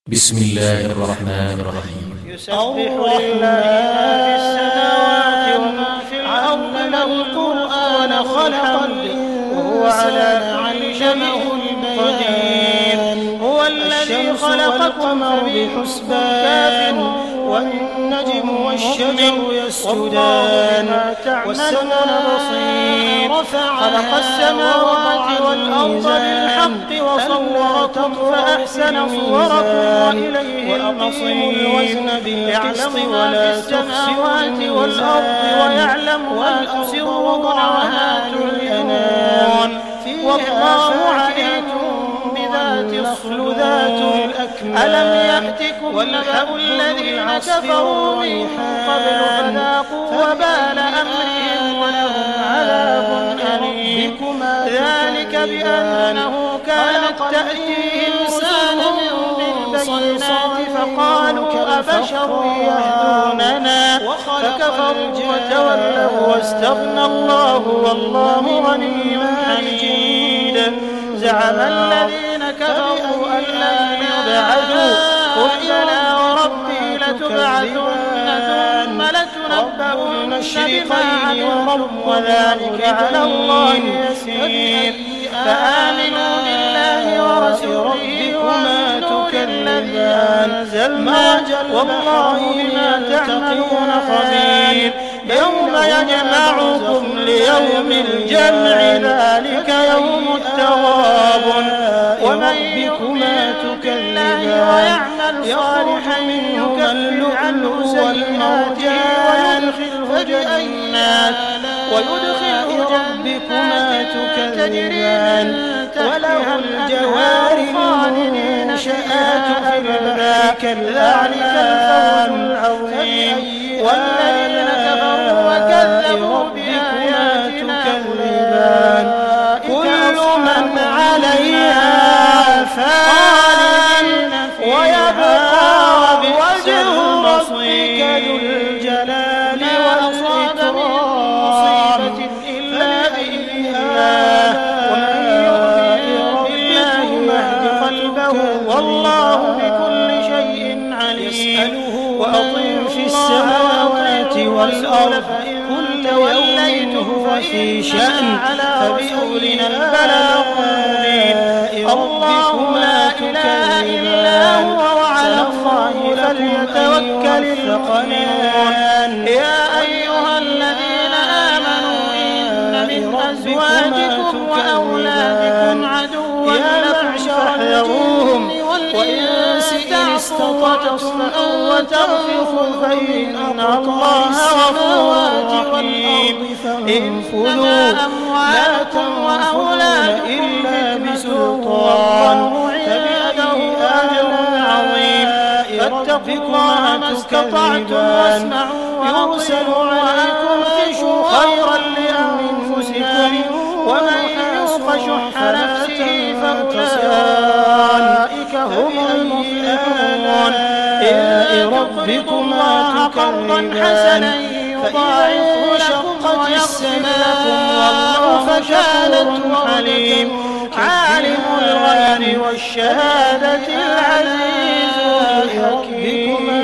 بسم الله الرحمن الرحيم. يسبح لله ما في السماوات وما في الأرض له القرآن خلق وهو على كل شيء قدير. هو الذي خلقكم بحسبان والنجم والشجر يسجدان والسماء بصير خلق السماوات والأرض بالحق وصوركم فأحسن صوركم وإليه المصير. يعلم ما في السماوات والأرض ويعلم ما تسرون وما تعلنون والله عليم بذات الصدور. ألم يأتكم نبأ الذين كفروا من قبل فذاقوا وبال أمرهم ولهم عذاب أليم. ذلك بأنه كانت تأتيهم رسلهم بالبينات فقالوا أبشر يهدوننا فكفروا وتولوا واستغنى الله والله غني حميد. زعم الذين كفروا أن لن يبعثوا قل بلى وربي لتبعثن ثم لتنبؤن بما عملتم وذلك على الله يسير. فآمنوا بالله ورسوله والنور الذي أنزلنا والله بما تعملون خبير. يوم يجمعكم ليوم الجمع ذلك يوم التغابن. ومن يؤمن بالله ويعمل صالحا يكفر عنه سيئاته ويدخله جنات تجري وله الجوار المنشآت في البحر كذلك الفوز العظيم. والذين كفروا وكذبوا بآياتنا تكذبان كل من عليها فان ويبقى وجه ربك ذو الجلال والإكرام إلا إياه ومن يؤمن بالله يهد قلبه والله بكل شيء عليم. وأطيعوا في السماوات والأرض كل يوم هو في شأن فبأولنا البلاغ المبين. الله لا إله إلا هو وعلى الله فليتوكل المؤمنون. يا أيها الذين آمنوا إن من أزواجكم وأولادكم عدوا لكم فاحذروهم وإن استطعتم وتغفروا فإن الله غفور رحيم. انفذوا أموالكم وأولادكم إلا بسلطان فبأيه أجر عظيم. فاتقوا الله ما استطعتم واسمعوا يرسل عليكم خيرا لأنفسكم ومن يوق شح نفسه فأولئك هم المفلحون. إن ربكما قرضا حسنا يضاعف لكم ويغفر لكم والله فشكور حليم. عالم الغيب والشهادة العزيز الحكيم.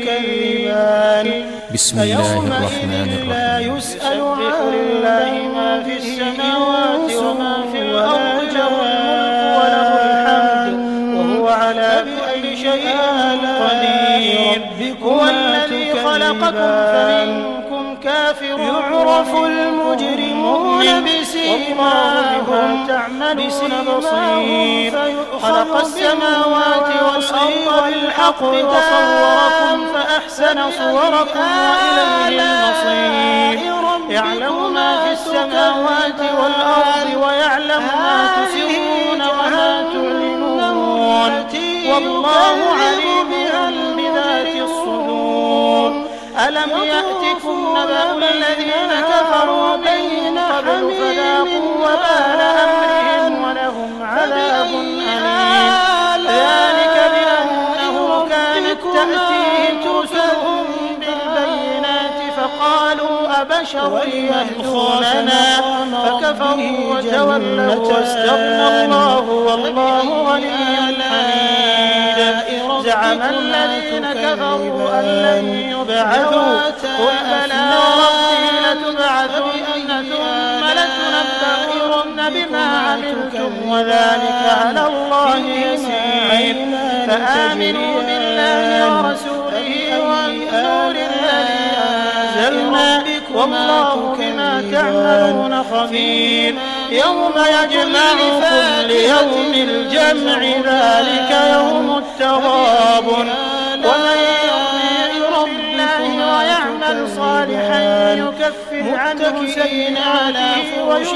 بسم الله الرحمن لا الرحيم. يسأل عن ما في السماوات وما في الأرض له الملك وله الحمد وهو على كل شيء قدير. هو الذي خلقكم فمنكم كافر يعرف المجرمون بسيماهم تعملون بصير. خلق السماوات والأرض بالحق وصوركم فأحسن صوركم وإليه المصير. يعلم ما في السماوات والأرض ويعلم ما تسرون وما تعلنون والله عليم بذات الصدور. ألم يأتكم نبأ الذين كفروا من قبل فذاقوا وبال أمرهم ولهم عذاب أليم. ذلك بأنه كانت تأتيهم رسلهم بالبينات فقالوا أبشر يهدوننا فكفروا وتولوا واستغنى الله والله غني حميد. زعم الذين كفروا أن لن يبعثوا قل بلى وربي لتبعثن ثم لتنبؤن بما عملتم وذلك على الله يسير فآمنوا بالله ورسوله والنور الذي أنزلنا والله بما تعملون خبير يوم يجمعكم ليوم الجمع ذلك يوم التغابن ومن يؤمن بالله ويعمل صالحا يكفر عنه سيئاته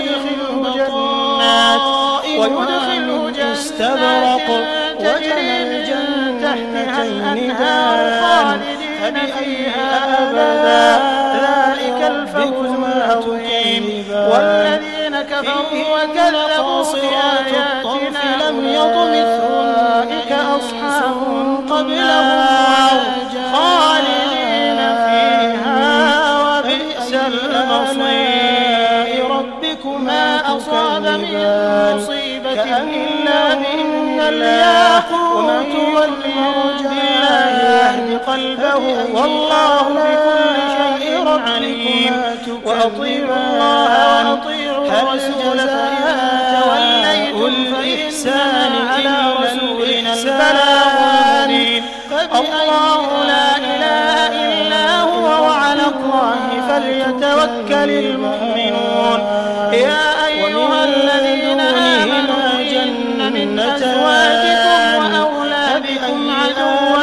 ويدخله جنات تجري من تحتها الأنهار خالدين فيها أبدا ذلك الفوز العظيم والذين كفروا وكذبوا بآياتنا لم يطمثهم أولئك أصحاب قبلهم خالدين فيها وبئس المصير ربكما أصاب من مصيبة إلا بإذن الله ومن يؤمن بالله يهد قلبه والله بكل شيء عليم وأطيعوا الله وأطيعوا الرسول فإن توليتم فإنما على رسولنا البلاغ المبين الله لا إله إلا هو وعلى الله فليتوكل المؤمنون يا أيها الذين آمنوا إن من أزواجكم وأولادكم عدوا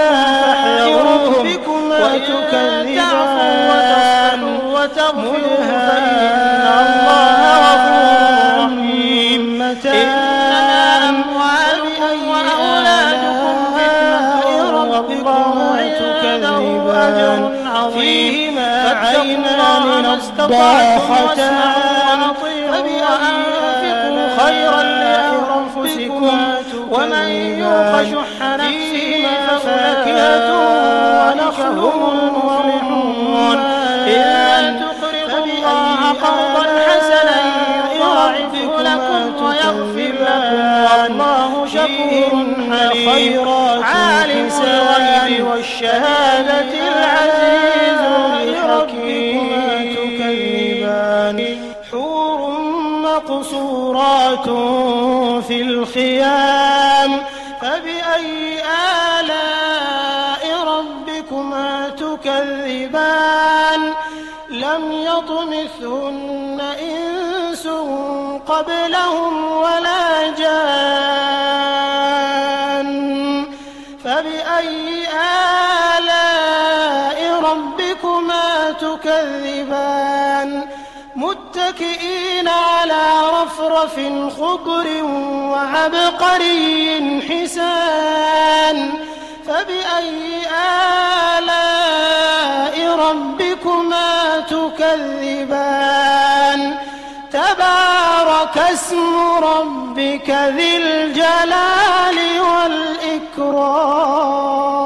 لكم فاحذروهم وتغفروا فإن الله غفور رحيم إنما أموالكم وأولادكم فتنة والله عنده أجر عظيم فاتقوا الله ما استطعتم واسمعوا وأنفقوا خيرا لأنفسكم ومن يوق شح نفسه ففاكهة ونخل المفلحون إن تقرضوا الله قرضا حسنا يضاعف لكم ويغفر لكم والله شكور حليم عالم الغيب والشهادة العزيز الحكيم حور مقصورات في الخيام فبأي آلاء ربكما تكذبان لم يطمثهن إنس قبلهم ولا جان فبأي آلاء ربكما تكذبان متكئين على رفرف خضر وعبقري حسان فبأي آلاء ربكما تكذبان تبارك اسم ربك ذي الجلال والإكرام